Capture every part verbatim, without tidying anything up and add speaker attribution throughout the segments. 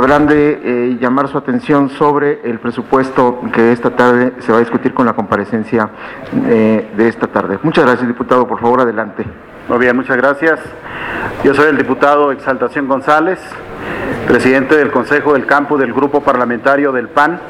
Speaker 1: habrán de eh, llamar su atención sobre el presupuesto que esta tarde se va a discutir con la comparecencia eh, de esta tarde. Muchas gracias, diputado. Por favor, adelante.
Speaker 2: Muy bien, muchas gracias. Yo soy el diputado Exaltación González, presidente del Consejo del Campo del Grupo Parlamentario del P A N,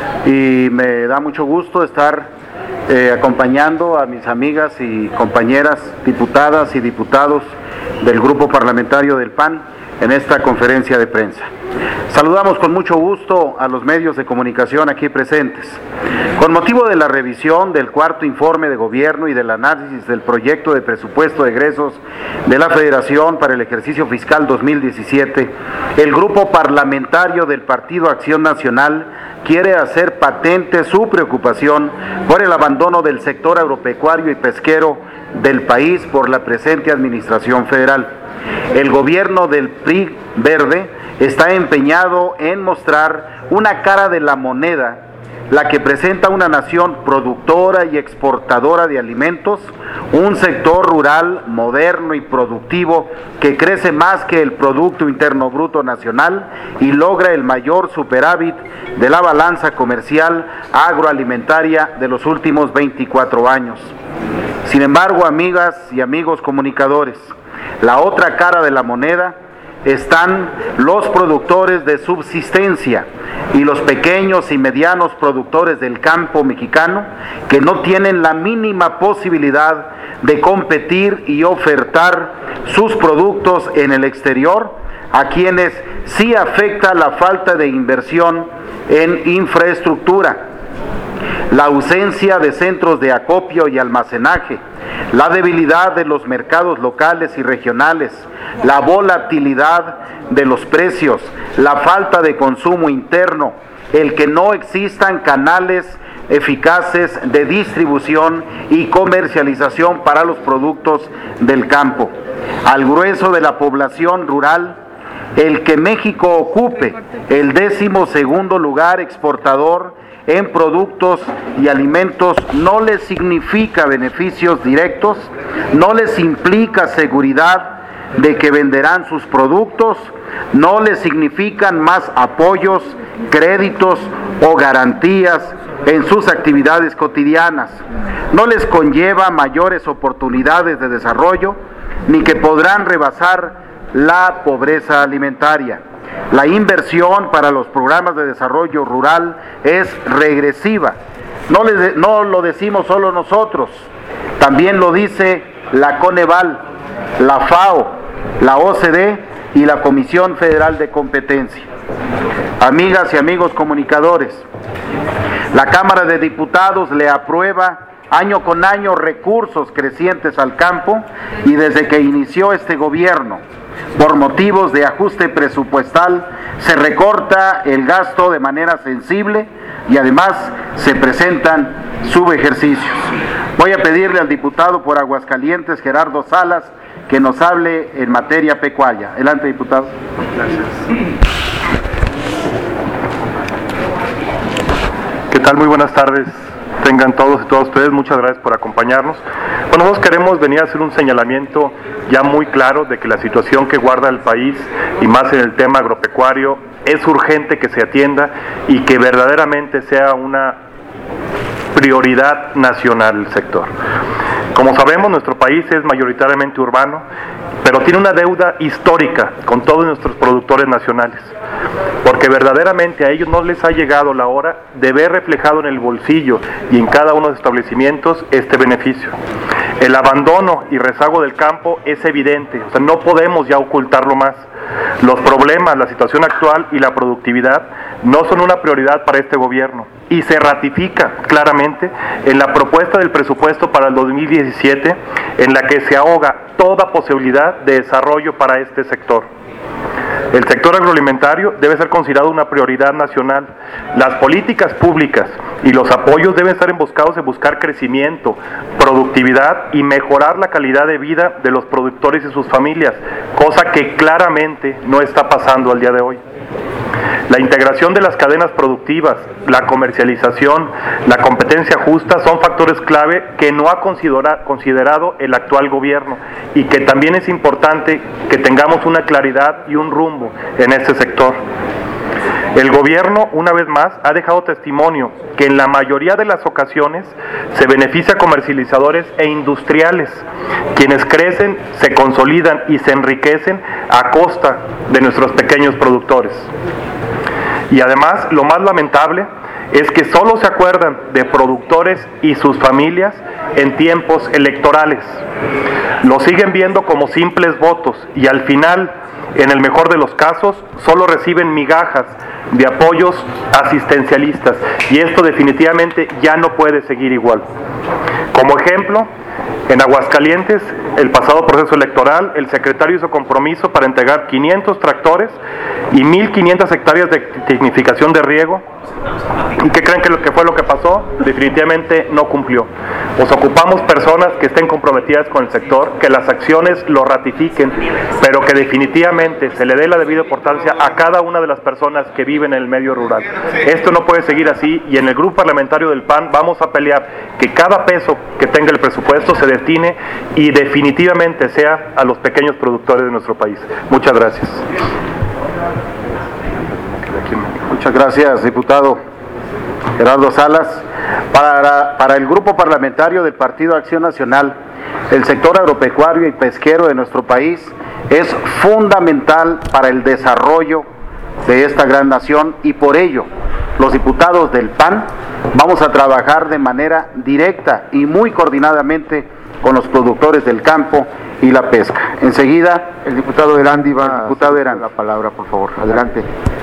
Speaker 2: y me da mucho gusto estar eh, acompañando a mis amigas y compañeras diputadas y diputados del Grupo Parlamentario del P A N en esta conferencia de prensa. Saludamos con mucho gusto a los medios de comunicación aquí presentes. Con motivo de la revisión del cuarto informe de gobierno y del análisis del proyecto de presupuesto de egresos de la Federación para el ejercicio fiscal dos mil diecisiete, el Grupo Parlamentario del Partido Acción Nacional quiere hacer patente su preocupación por el abandono del sector agropecuario y pesquero del país por la presente administración federal. El gobierno del P R I verde está empeñado en mostrar una cara de la moneda, la que presenta una nación productora y exportadora de alimentos, un sector rural moderno y productivo que crece más que el Producto Interno Bruto Nacional y logra el mayor superávit de la balanza comercial agroalimentaria de los últimos veinticuatro años. Sin embargo, amigas y amigos comunicadores, la otra cara de la moneda están los productores de subsistencia y los pequeños y medianos productores del campo mexicano que no tienen la mínima posibilidad de competir y ofertar sus productos en el exterior, a quienes sí afecta la falta de inversión en infraestructura, la ausencia de centros de acopio y almacenaje, la debilidad de los mercados locales y regionales, la volatilidad de los precios, la falta de consumo interno, el que no existan canales eficaces de distribución y comercialización para los productos del campo. Al grueso de la población rural, el que México ocupe el décimo segundo lugar exportador en productos y alimentos no les significa beneficios directos, no les implica seguridad de que venderán sus productos, no les significan más apoyos, créditos o garantías en sus actividades cotidianas, no les conlleva mayores oportunidades de desarrollo, ni que podrán rebasar la pobreza alimentaria. La inversión para los programas de desarrollo rural es regresiva. No, le, no lo decimos solo nosotros, también lo dice la Coneval, la FAO, la O C D y la Comisión Federal de Competencia. Amigas y amigos comunicadores, la Cámara de Diputados le aprueba año con año recursos crecientes al campo y desde que inició este gobierno, por motivos de ajuste presupuestal, se recorta el gasto de manera sensible y además se presentan subejercicios. Voy a pedirle al diputado por Aguascalientes, Gerardo Salas, que nos hable en materia pecuaria. Adelante, diputado. Gracias.
Speaker 3: ¿Qué tal? Muy buenas tardes. Tengan todos y todas ustedes, muchas gracias por acompañarnos. Bueno, nosotros queremos venir a hacer un señalamiento ya muy claro de que la situación que guarda el país, y más en el tema agropecuario, es urgente que se atienda y que verdaderamente sea una prioridad nacional el sector. Como sabemos, nuestro país es mayoritariamente urbano, pero tiene una deuda histórica con todos nuestros productores nacionales, porque verdaderamente a ellos no les ha llegado la hora de ver reflejado en el bolsillo y en cada uno de los establecimientos este beneficio. El abandono y rezago del campo es evidente, o sea, no podemos ya ocultarlo más. Los problemas, la situación actual y la productividad no son una prioridad para este gobierno y se ratifica claramente en la propuesta del presupuesto para el dos mil diecisiete, en la que se ahoga toda posibilidad de desarrollo para este sector. El sector agroalimentario debe ser considerado una prioridad nacional. Las políticas públicas y los apoyos deben estar emboscados en buscar crecimiento, productividad y mejorar la calidad de vida de los productores y sus familias, cosa que claramente no está pasando al día de hoy. La integración de las cadenas productivas, la comercialización, la competencia justa son factores clave que no ha considera, considerado el actual gobierno y que también es importante que tengamos una claridad y un rumbo en este sector. El gobierno, una vez más, ha dejado testimonio que en la mayoría de las ocasiones se beneficia a comercializadores e industriales, quienes crecen, se consolidan y se enriquecen a costa de nuestros pequeños productores. Y además, lo más lamentable es que solo se acuerdan de productores y sus familias en tiempos electorales. Lo siguen viendo como simples votos y al final, en el mejor de los casos, solo reciben migajas de apoyos asistencialistas, y esto definitivamente ya no puede seguir igual. Como ejemplo, en Aguascalientes, el pasado proceso electoral, el secretario hizo compromiso para entregar quinientos tractores y mil quinientas hectáreas de tecnificación de riego. ¿Y qué creen que, lo que fue lo que pasó? Definitivamente no cumplió. Pues ocupamos personas que estén comprometidas con el sector, que las acciones lo ratifiquen, pero que definitivamente se le dé la debida importancia a cada una de las personas que viven en el medio rural. Esto no puede seguir así, y en el grupo parlamentario del P A N vamos a pelear que cada peso que tenga el presupuesto se destine y definitivamente sea a los pequeños productores de nuestro país. Muchas gracias.
Speaker 2: Muchas gracias, diputado Gerardo Salas. Para, para el grupo parlamentario del Partido Acción Nacional, el sector agropecuario y pesquero de nuestro país es fundamental para el desarrollo de esta gran nación, y por ello los diputados del P A N vamos a trabajar de manera directa y muy coordinadamente con los productores del campo y la pesca. Enseguida,
Speaker 1: el diputado Erandi va
Speaker 2: el diputado Erandi.
Speaker 1: a la palabra, por favor. Adelante.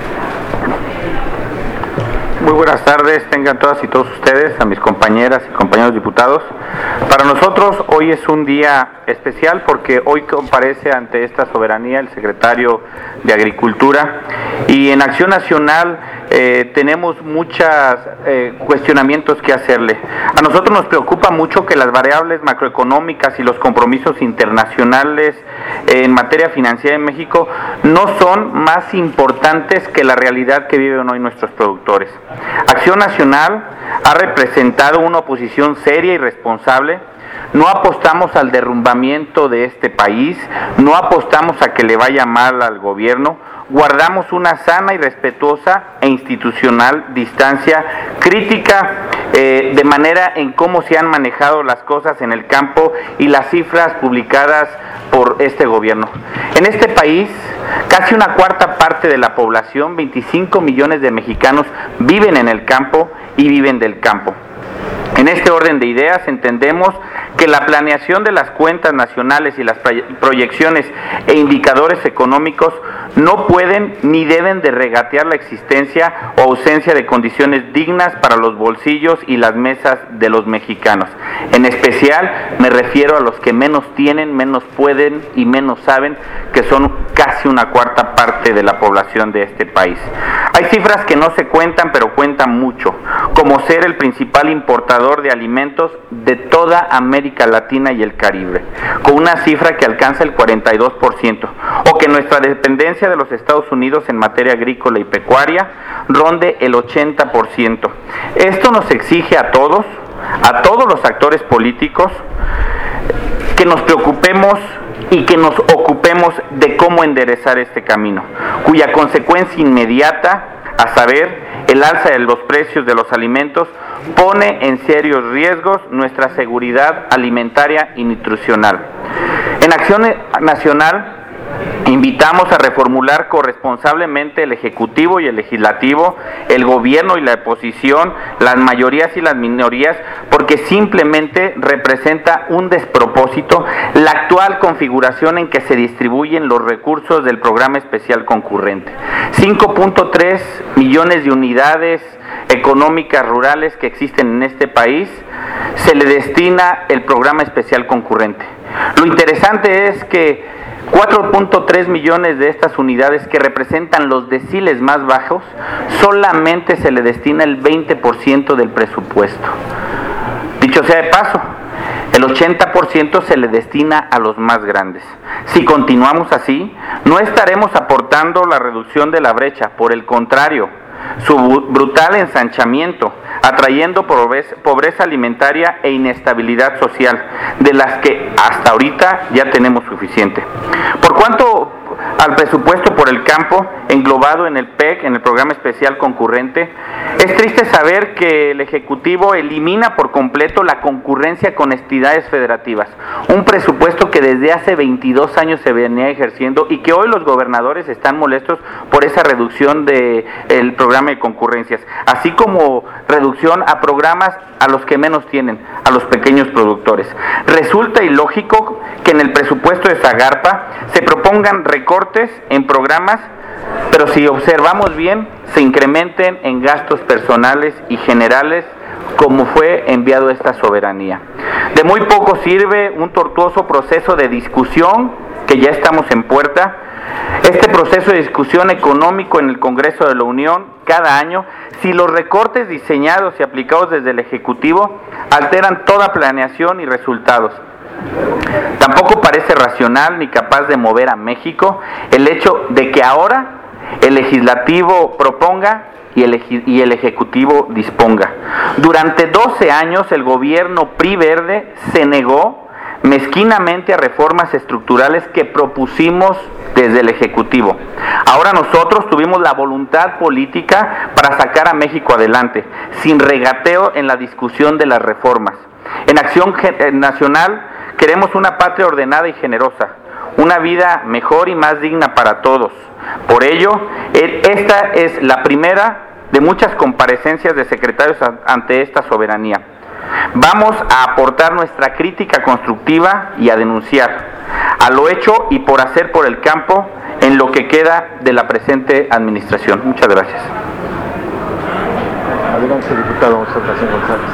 Speaker 4: Muy buenas tardes, tengan todas y todos ustedes, a mis compañeras y compañeros diputados. Para nosotros hoy es un día especial porque hoy comparece ante esta soberanía el secretario de Agricultura, y en Acción Nacional eh, tenemos muchos eh, cuestionamientos que hacerle. A nosotros nos preocupa mucho que las variables macroeconómicas y los compromisos internacionales en materia financiera en México no son más importantes que la realidad que viven hoy nuestros productores. Acción Nacional ha representado una oposición seria y responsable. No apostamos al derrumbamiento de este país, no apostamos a que le vaya mal al gobierno, guardamos una sana y respetuosa e institucional distancia crítica eh, de manera en cómo se han manejado las cosas en el campo y las cifras publicadas por este gobierno. En este país, casi una cuarta parte de la población, veinticinco millones de mexicanos, viven en el campo y viven del campo. En este orden de ideas entendemos que la planeación de las cuentas nacionales y las proyecciones e indicadores económicos no pueden ni deben de regatear la existencia o ausencia de condiciones dignas para los bolsillos y las mesas de los mexicanos. En especial me refiero a los que menos tienen, menos pueden y menos saben, que son casi una cuarta parte de la población de este país. Hay cifras que no se cuentan, pero cuentan mucho, como ser el principal importador de alimentos de toda América Latina y el Caribe, con una cifra que alcanza el cuarenta y dos por ciento, o que nuestra dependencia de los Estados Unidos en materia agrícola y pecuaria ronde el ochenta por ciento. Esto nos exige a todos, a todos los actores políticos, que nos preocupemos y que nos ocupemos de cómo enderezar este camino, cuya consecuencia inmediata, a saber, el alza de los precios de los alimentos, pone en serios riesgos nuestra seguridad alimentaria y nutricional. En Acción Nacional invitamos a reformular corresponsablemente el Ejecutivo y el Legislativo, el Gobierno y la oposición, las mayorías y las minorías, porque simplemente representa un despropósito la actual configuración en que se distribuyen los recursos del Programa Especial Concurrente. cinco punto tres millones de unidades económicas rurales que existen en este país, se le destina el Programa Especial Concurrente. Lo interesante es que cuatro punto tres millones de estas unidades, que representan los deciles más bajos, solamente se le destina el veinte por ciento del presupuesto. Dicho sea de paso, el ochenta por ciento se le destina a los más grandes. Si continuamos así, no estaremos aportando la reducción de la brecha, por el contrario, su brutal ensanchamiento, atrayendo pobreza, pobreza alimentaria e inestabilidad social, de las que hasta ahorita ya tenemos suficiente. Por cuanto al presupuesto por el campo englobado en el P E C, en el Programa Especial Concurrente, es triste saber que el Ejecutivo elimina por completo la concurrencia con entidades federativas, un presupuesto que desde hace veintidós años se venía ejerciendo y que hoy los gobernadores están molestos por esa reducción del programa de concurrencias, así como reducción a programas a los que menos tienen, a los pequeños productores. Resulta ilógico que en el presupuesto de Zagarpa se propongan recortes en programas, pero si observamos bien, se incrementen en gastos personales y generales, como fue enviado esta soberanía. De muy poco sirve un tortuoso proceso de discusión que ya estamos en puerta. Este proceso de discusión económico en el Congreso de la Unión cada año, si los recortes diseñados y aplicados desde el Ejecutivo alteran toda planeación y resultados. Tampoco parece racional ni capaz de mover a México el hecho de que ahora el Legislativo proponga y el, y el Ejecutivo disponga. Durante doce años el gobierno P R I Verde se negó mezquinamente a reformas estructurales que propusimos desde el Ejecutivo. Ahora nosotros tuvimos la voluntad política para sacar a México adelante, sin regateo en la discusión de las reformas. En Acción Nacional queremos una patria ordenada y generosa, una vida mejor y más digna para todos. Por ello, esta es la primera de muchas comparecencias de secretarios ante esta soberanía. Vamos a aportar nuestra crítica constructiva y a denunciar a lo hecho y por hacer por el campo en lo que queda de la presente administración. Muchas gracias.
Speaker 1: Adelante, diputado Exaltación González.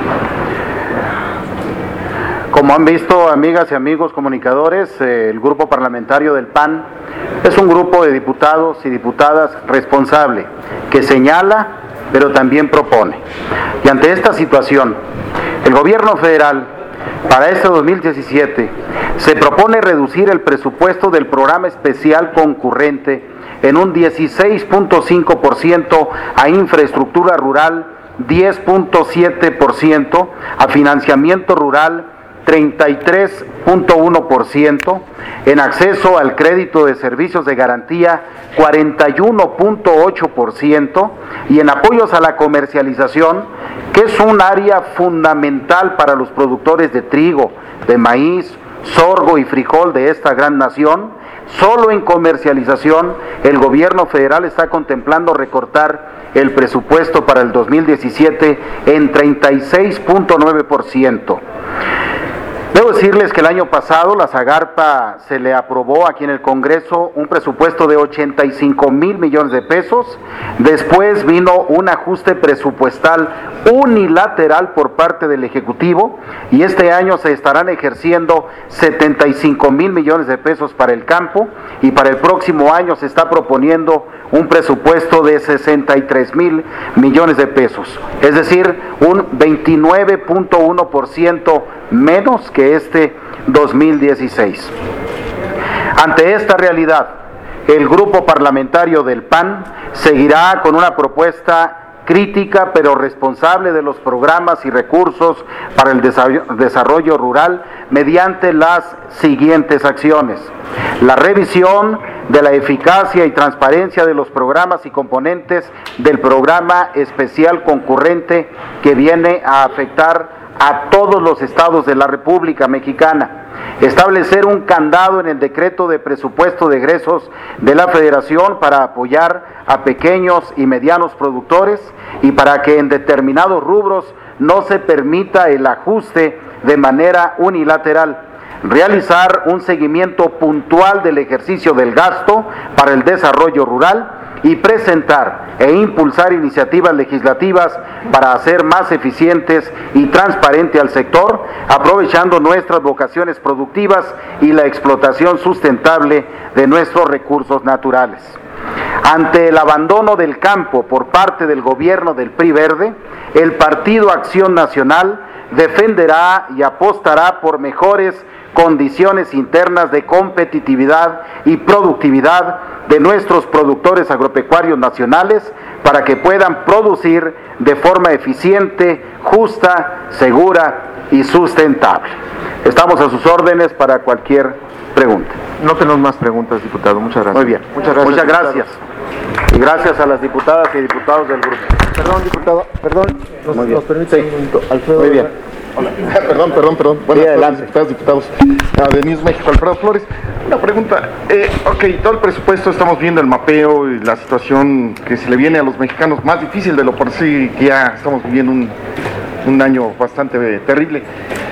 Speaker 2: Como han visto, amigas y amigos comunicadores, eh, el grupo parlamentario del P A N es un grupo de diputados y diputadas responsable, que señala, pero también propone. Y ante esta situación, el gobierno federal, para este dos mil diecisiete, se propone reducir el presupuesto del programa especial concurrente en un dieciséis punto cinco por ciento a infraestructura rural, diez punto siete por ciento a financiamiento rural, treinta y tres punto uno por ciento, en acceso al crédito de servicios de garantía, cuarenta y uno punto ocho por ciento, y en apoyos a la comercialización, que es un área fundamental para los productores de trigo, de maíz, sorgo y frijol de esta gran nación. Solo en comercialización el gobierno federal está contemplando recortar el presupuesto para el dos mil diecisiete en treinta y seis punto nueve por ciento. Debo decirles que el año pasado la Zagarpa se le aprobó aquí en el Congreso un presupuesto de ochenta y cinco mil millones de pesos. Después vino un ajuste presupuestal unilateral por parte del Ejecutivo y este año se estarán ejerciendo setenta y cinco mil millones de pesos para el campo, y para el próximo año se está proponiendo un presupuesto de sesenta y tres mil millones de pesos, es decir, un veintinueve punto uno por ciento menos que este dos mil dieciséis. Ante esta realidad, el grupo parlamentario del P A N seguirá con una propuesta crítica pero responsable de los programas y recursos para el desarrollo rural mediante las siguientes acciones: la revisión de la eficacia y transparencia de los programas y componentes del programa especial concurrente que viene a afectar a todos los estados de la República Mexicana; establecer un candado en el decreto de presupuesto de egresos de la Federación para apoyar a pequeños y medianos productores y para que en determinados rubros no se permita el ajuste de manera unilateral; realizar un seguimiento puntual del ejercicio del gasto para el desarrollo rural y presentar e impulsar iniciativas legislativas para hacer más eficientes y transparente al sector, aprovechando nuestras vocaciones productivas y la explotación sustentable de nuestros recursos naturales. Ante el abandono del campo por parte del gobierno del P R I Verde, el Partido Acción Nacional defenderá y apostará por mejores condiciones internas de competitividad y productividad de nuestros productores agropecuarios nacionales para que puedan producir de forma eficiente, justa, segura y sustentable. Estamos a sus órdenes para cualquier pregunte.
Speaker 1: No tenemos más preguntas, diputado. Muchas gracias.
Speaker 2: Muy bien.
Speaker 1: Muchas gracias.
Speaker 2: Muchas
Speaker 1: diputado.
Speaker 2: gracias. Y gracias a las diputadas y diputados del grupo.
Speaker 1: Perdón, diputado. Perdón. Nos,
Speaker 2: Muy bien.
Speaker 1: nos permite
Speaker 2: Sí.
Speaker 1: un minuto. Alfredo.
Speaker 2: Muy bien.
Speaker 5: Hola. Perdón, perdón, perdón. Buenas
Speaker 2: Sí,
Speaker 5: tardes,
Speaker 2: adelante.
Speaker 5: diputadas, diputados. Ah, de News México, Alfredo Flores. Una pregunta. Eh, ok, todo el presupuesto, estamos viendo el mapeo y la situación que se le viene a los mexicanos más difícil de lo por sí, que ya estamos viviendo un, un año bastante eh, terrible.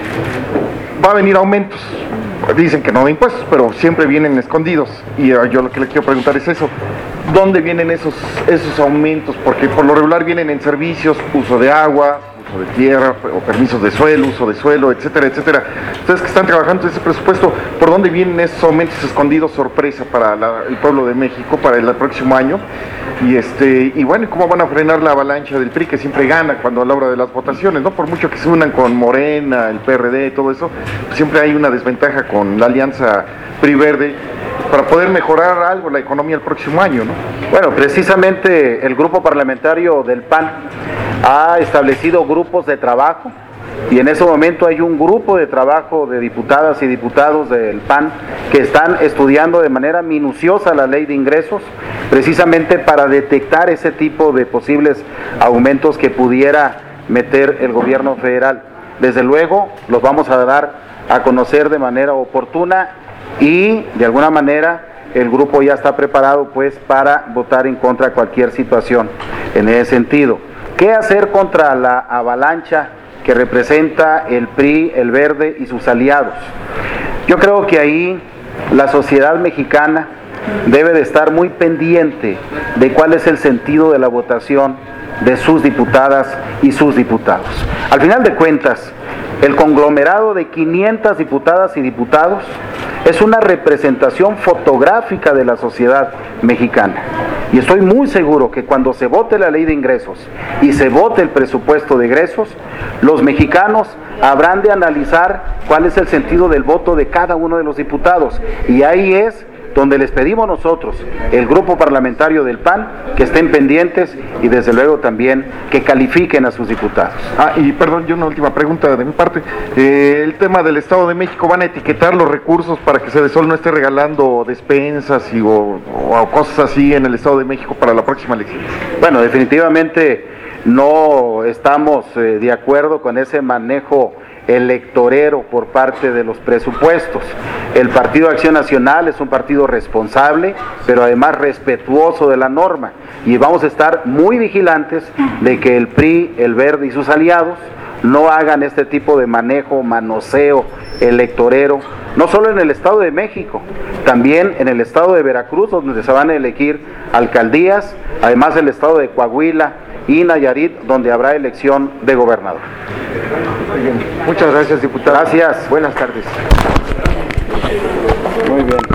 Speaker 5: Va a venir aumentos. Dicen que no de impuestos, pero siempre vienen escondidos. Y uh, yo lo que le quiero preguntar es eso. ¿Dónde vienen esos, esos aumentos? Porque por lo regular vienen en servicios, uso de agua, uso de tierra, o permisos de suelo, uso de suelo, etcétera, etcétera. Ustedes que están trabajando en ese presupuesto, ¿por dónde vienen esos aumentos escondidos sorpresa para la, el pueblo de México para el próximo año? Y este y bueno, ¿cómo van a frenar la avalancha del P R I que siempre gana cuando a la hora de las votaciones, ¿no? Por mucho que se unan con Morena, el P R D y todo eso, pues siempre hay una desventaja con la alianza P R I-Verde para poder mejorar algo la economía el próximo año, ¿no?
Speaker 2: Bueno, precisamente el grupo parlamentario del P A N ha establecido grupos de trabajo y en ese momento hay un grupo de trabajo de diputadas y diputados del P A N que están estudiando de manera minuciosa la ley de ingresos precisamente para detectar ese tipo de posibles aumentos que pudiera meter el gobierno federal. Desde luego los vamos a dar a conocer de manera oportuna y de alguna manera el grupo ya está preparado pues para votar en contra de cualquier situación en ese sentido. ¿Qué hacer contra la avalancha que representa el P R I, el Verde y sus aliados? Yo creo que ahí la sociedad mexicana debe de estar muy pendiente de cuál es el sentido de la votación de sus diputadas y sus diputados. Al final de cuentas, el conglomerado de quinientas diputadas y diputados es una representación fotográfica de la sociedad mexicana. Y estoy muy seguro que cuando se vote la ley de ingresos y se vote el presupuesto de egresos, los mexicanos habrán de analizar cuál es el sentido del voto de cada uno de los diputados. Y ahí es donde les pedimos nosotros, el grupo parlamentario del P A N, que estén pendientes y desde luego también que califiquen a sus diputados.
Speaker 5: Ah, y perdón, yo una última pregunta de mi parte. Eh, el tema del Estado de México, ¿van a etiquetar los recursos para que Sedesol no esté regalando despensas y, o, o cosas así en el Estado de México para la próxima elección?
Speaker 2: Bueno, definitivamente no estamos eh, de acuerdo con ese manejo electorero por parte de los presupuestos. El Partido Acción Nacional es un partido responsable, pero además respetuoso de la norma, y vamos a estar muy vigilantes de que el P R I, el Verde y sus aliados no hagan este tipo de manejo, manoseo electorero, no solo en el Estado de México, también en el Estado de Veracruz, donde se van a elegir alcaldías, además el Estado de Coahuila y Nayarit, donde habrá elección de gobernador.
Speaker 1: Muy bien. Muchas gracias, diputado.
Speaker 2: Gracias.
Speaker 1: Buenas tardes.
Speaker 2: Muy bien.